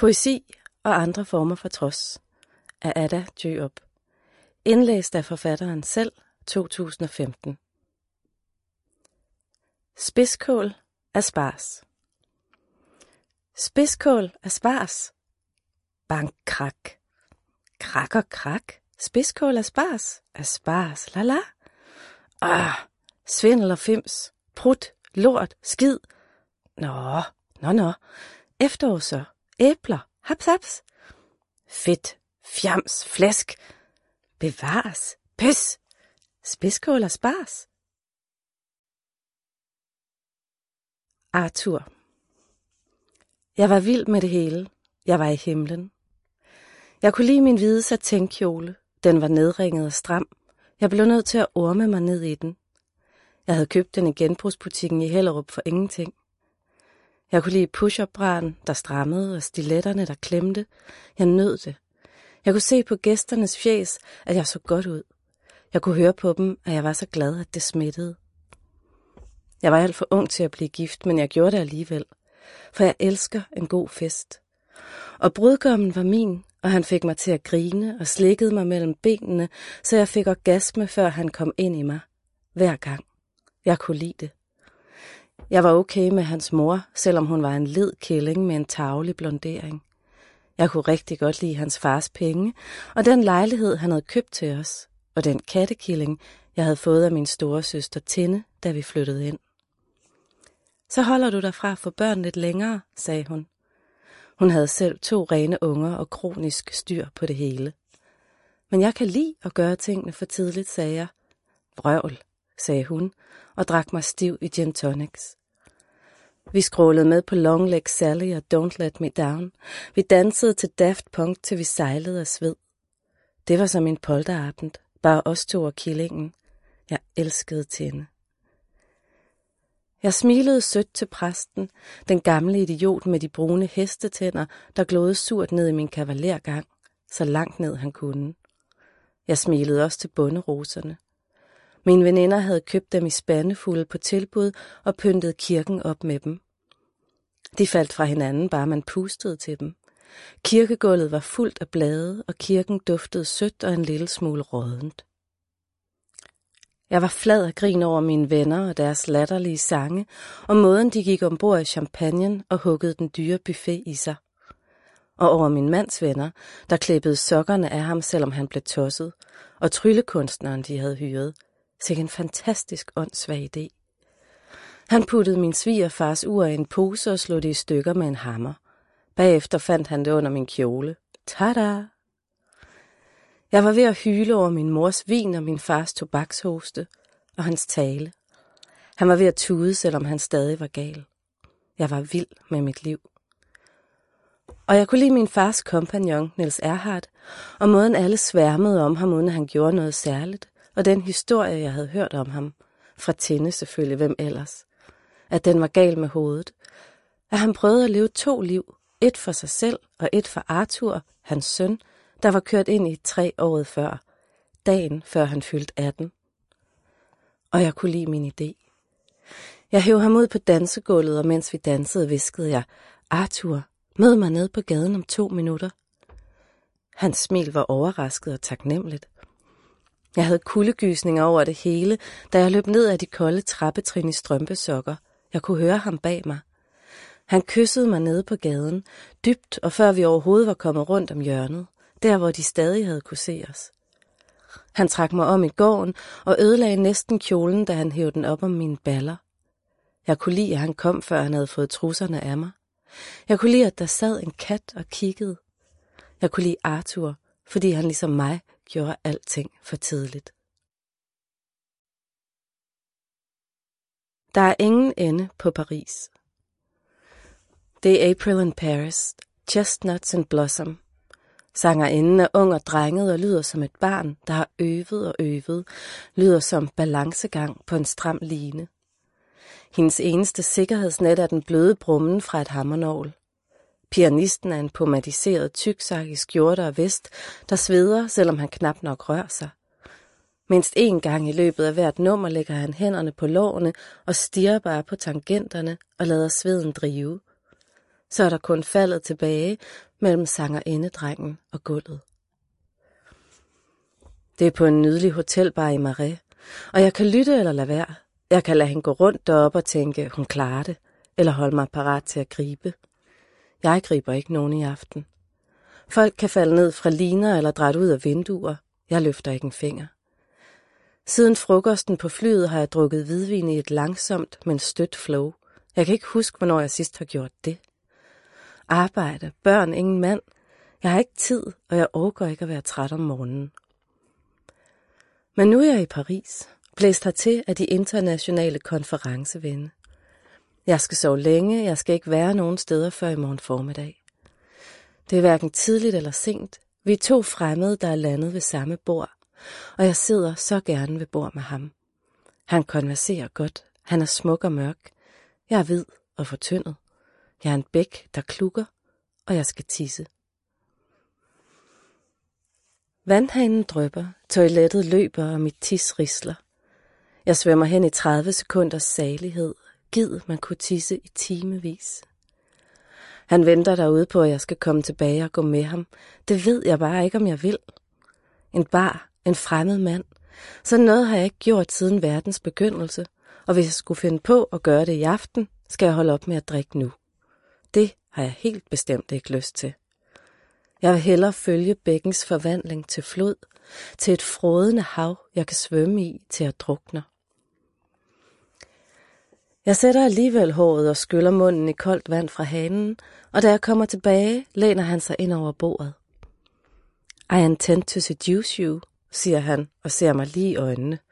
Poesi og andre former for trods af Ada Djørup. Indlæst af forfatteren selv, 2015. Spidskål asparges. Spidskål asparges. Bank krak. Krak og krak. Spidskål asparges. Asparges. La la. Svindel og fims. Prut. Lort. Skid. Nå. Efterår så. Æbler. Haps, haps. Fedt. Fjams. Flæsk. Bevares. Pøs. Spidskål asparges. Arthur. Jeg var vild med det hele. Jeg var i himlen. Jeg kunne lide min hvide satinkjole. Den var nedringet og stram. Jeg blev nødt til at orme mig ned i den. Jeg havde købt den i genbrugsbutikken i Hellerup for ingenting. Jeg kunne lide push-up-braen, der strammede, og stiletterne, der klemte. Jeg nød det. Jeg kunne se på gæsternes fjæs, at jeg så godt ud. Jeg kunne høre på dem, at jeg var så glad, at det smittede. Jeg var alt for ung til at blive gift, men jeg gjorde det alligevel. For jeg elsker en god fest. Og brudgommen var min, og han fik mig til at grine og slikkede mig mellem benene, så jeg fik orgasme, før han kom ind i mig. Hver gang. Jeg kunne lide det. Jeg var okay med hans mor, selvom hun var en led kælling med en tarvelig blondering. Jeg kunne rigtig godt lide hans fars penge, og den lejlighed, han havde købt til os, og den kattekilling, jeg havde fået af min store søster Tinde, da vi flyttede ind. Så holder du dig fra at få børn lidt længere, sagde hun. Hun havde selv 2 rene unger og kronisk styr på det hele. Men jeg kan lide at gøre tingene for tidligt, sagde jeg. Vrøvl, sagde hun, og drak mig stiv i gin tonics. Vi skrålede med på Long Leg Sally og Don't Let Me Down. Vi dansede til Daft Punk, til vi sejlede af sved. Det var som en polterabend, bare os 2 og killingen. Jeg elskede Tinde. Jeg smilede sødt til præsten, den gamle idiot med de brune hestetænder, der glåede surt ned i min kavalergang, så langt ned han kunne. Jeg smilede også til bonderoserne. Mine veninder havde købt dem i spandefulde på tilbud og pyntet kirken op med dem. De faldt fra hinanden, bare man pustede til dem. Kirkegulvet var fuldt af blade, og kirken duftede sødt og en lille smule råddent. Jeg var flad af grin over mine venner og deres latterlige sange, og måden de gik ombord i champagnen og huggede den dyre buffet i sig. Og over min mands venner, der klippede sokkerne af ham, selvom han blev tosset, og tryllekunstneren, de havde hyret. Sikke en fantastisk åndssvag idé. Han puttede min svigerfars ur i en pose og slog det i stykker med en hammer. Bagefter fandt han det under min kjole. Tada! Jeg var ved at hyle over min mors vin og min fars tobakshoste og hans tale. Han var ved at tude, selvom han stadig var gal. Jeg var vild med mit liv. Og jeg kunne lide min fars kompagnon, Niels Erhardt, og måden alle sværmede om ham, uden han gjorde noget særligt, og den historie, jeg havde hørt om ham, fra Tinde selvfølgelig, hvem ellers, at den var gal med hovedet, at han prøvede at leve 2 liv, et for sig selv og et for Arthur, hans søn, der var kørt ind i 3 året før, dagen før han fyldte 18. Og jeg kunne lide min idé. Jeg hev ham ud på dansegulvet, og mens vi dansede, hviskede jeg, Arthur, mød mig ned på gaden om 2 minutter. Hans smil var overrasket og taknemmeligt. Jeg havde kuldegysninger over det hele, da jeg løb ned ad de kolde trappetrin i strømpesokker. Jeg kunne høre ham bag mig. Han kyssede mig nede på gaden, dybt og før vi overhovedet var kommet rundt om hjørnet, der hvor de stadig havde kunne se os. Han trak mig om i gården og ødelagde næsten kjolen, da han hævde den op om mine baller. Jeg kunne lide, at han kom, før han havde fået trusserne af mig. Jeg kunne lide, at der sad en kat og kiggede. Jeg kunne lide Arthur, fordi han ligesom mig gjorde alting for tidligt. Der er ingen ende på Paris. Det er April in Paris, chestnuts and blossom. Sangerinden er ung og drenget og lyder som et barn, der har øvet og øvet, lyder som balancegang på en stram line. Hendes eneste sikkerhedsnet er den bløde brummen fra et hammernål. Pianisten er en pomadiseret tyksak i skjorte og vest, der sveder, selvom han knap nok rører sig. Mindst 1 gang i løbet af hvert nummer lægger han hænderne på lårene og stirrer bare på tangenterne og lader sveden drive. Så er der kun faldet tilbage, mellem sangerindedrengen og gulvet. Det er på en nydelig hotelbar i Marais, og jeg kan lytte eller lade være. Jeg kan lade hende gå rundt deroppe og tænke, hun klarer det, eller holde mig parat til at gribe. Jeg griber ikke nogen i aften. Folk kan falde ned fra liner eller drætte ud af vinduer. Jeg løfter ikke en finger. Siden frokosten på flyet har jeg drukket hvidvin i et langsomt, men stødt flow. Jeg kan ikke huske, hvornår jeg sidst har gjort det. Arbejde, børn, ingen mand. Jeg har ikke tid, og jeg orker ikke at være træt om morgenen. Men nu er jeg i Paris, blæst hertil af de internationale konferencevende. Jeg skal sove længe, jeg skal ikke være nogen steder før i morgen formiddag. Det er hverken tidligt eller sent. Vi er 2 fremmede, der er landet ved samme bord, og jeg sidder så gerne ved bord med ham. Han konverserer godt, han er smuk og mørk. Jeg er hvid og fortyndet. Jeg er en bæk, der klukker, og jeg skal tisse. Vandhanen drypper, toilettet løber, og mit tis risler. Jeg svømmer hen i 30 sekunders salighed. Gid man kunne tisse i timevis. Han venter derude på, at jeg skal komme tilbage og gå med ham. Det ved jeg bare ikke, om jeg vil. En bar, en fremmed mand. Sådan noget har jeg ikke gjort siden verdens begyndelse, og hvis jeg skulle finde på at gøre det i aften, skal jeg holde op med at drikke nu. Det har jeg helt bestemt ikke lyst til. Jeg vil hellere følge bækkens forvandling til flod, til et frådende hav, jeg kan svømme i, til at drukne. Jeg sætter alligevel håret og skyller munden i koldt vand fra hanen, og da jeg kommer tilbage, læner han sig ind over bordet. I intend to seduce you, siger han og ser mig lige i øjnene.